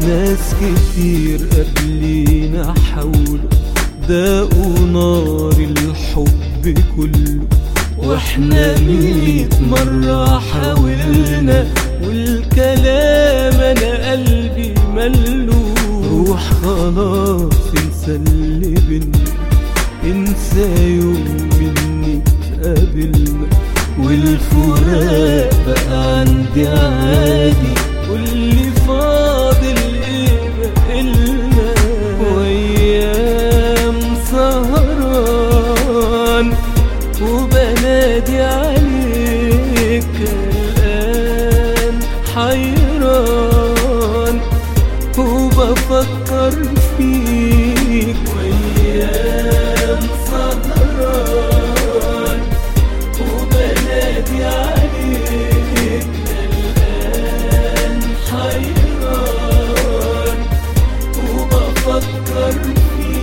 ناس كتير قبلينا حاولوا داقوا نار الحب كله، واحنا 100 مرة حاولنا والكلام انا قلبي مله. روح خلاص انسى اللي بينا، انسى يوم مني اتقابلنا، والفراق بقى عندي عادي، واللي فاضل ايه بقلنا. وايام سهران وبنادي عليك الآن حيران وبفكر فيك. وايام سهران وبنادي عليك الآن حيران وبفكر فيك.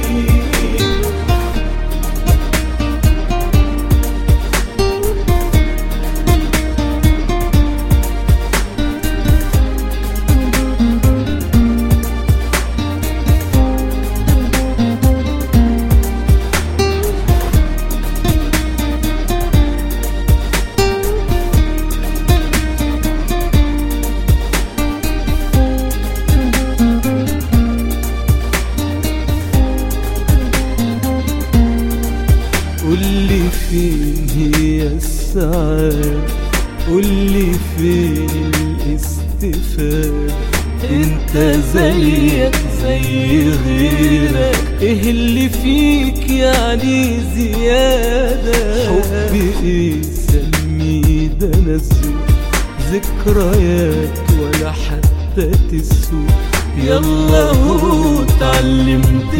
قولي فين هي السعادة، قولي فين الاستفادة، انت زيك زي غيرك، ايه اللي فيك يعني زيادة. حب ايه سميه ده نزول، ذكريات ولا حتى تسوق. يلا هو اتعلمت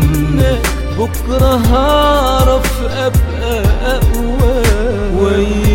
منك، بكرة هعرف أبقى أقوى.